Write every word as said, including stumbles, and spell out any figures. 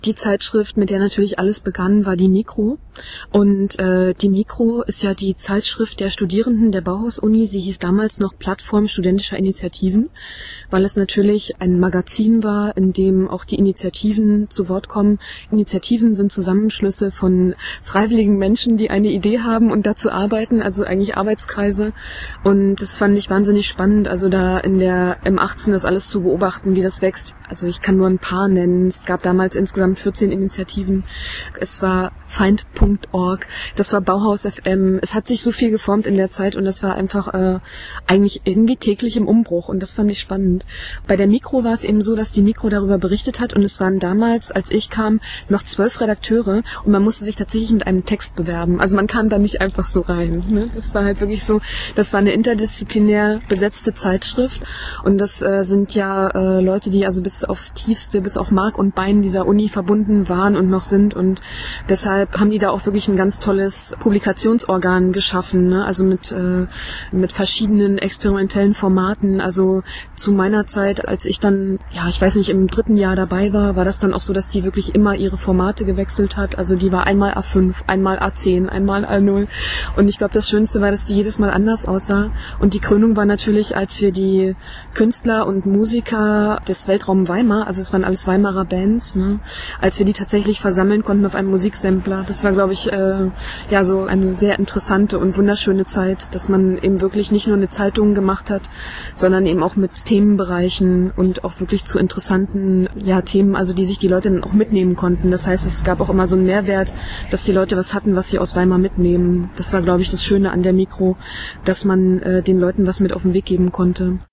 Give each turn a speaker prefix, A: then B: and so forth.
A: Die Zeitschrift, mit der natürlich alles begann, war die Mikro. Und äh, die Mikro ist ja die Zeitschrift der Studierenden der Bauhaus-Uni. Sie hieß damals noch Plattform studentischer Initiativen, weil es natürlich ein Magazin war, in dem auch die Initiativen zu Wort kommen. Initiativen sind Zusammenschlüsse von freiwilligen Menschen, die eine Idee haben und dazu arbeiten, also eigentlich Arbeitskreise. Und das fand ich wahnsinnig spannend, also da in der M achtzehn das alles zu beobachten, wie das wächst. Also ich kann nur ein paar nennen. Es gab damals insgesamt vierzehn Initiativen. Es war Feind Punkt org, das war Bauhaus F M. Es hat sich so viel geformt in der Zeit und das war einfach äh, eigentlich irgendwie täglich im Umbruch und das fand ich spannend. Bei der Mikro war es eben so, dass die Mikro darüber berichtet hat und es waren damals, als ich kam, noch zwölf Redakteure und man musste sich tatsächlich mit einem Text bewerben. Also man kam da nicht einfach so rein. Ne? Das war halt wirklich so, das war eine interdisziplinär besetzte Zeitschrift und das äh, sind ja äh, Leute, die also bis aufs Tiefste, bis auf Mark und Bein dieser Uni verbunden waren und noch sind und deshalb haben die da auch wirklich ein ganz tolles Publikationsorgan geschaffen, ne? Also mit äh, mit verschiedenen experimentellen Formaten. Also zu meiner Zeit, als ich dann, ja, ich weiß nicht, im dritten Jahr dabei war, war das dann auch so, dass die wirklich immer ihre Formate gewechselt hat. Also die war einmal A fünf, einmal A zehn, einmal A null und ich glaube, das Schönste war, dass die jedes Mal anders aussah und die Krönung war natürlich, als wir die Künstler und Musiker des Weltraum Weimar, also es waren alles Weimarer Bands, ne? Als wir die tatsächlich versammeln konnten auf einem Musiksampler. Das war, glaube ich, äh, ja so eine sehr interessante und wunderschöne Zeit, dass man eben wirklich nicht nur eine Zeitung gemacht hat, sondern eben auch mit Themenbereichen und auch wirklich zu interessanten ja Themen, also die sich die Leute dann auch mitnehmen konnten. Das heißt, es gab auch immer so einen Mehrwert, dass die Leute was hatten, was sie aus Weimar mitnehmen. Das war, glaube ich, das Schöne an der Mikro, dass man äh, den Leuten was mit auf den Weg geben konnte.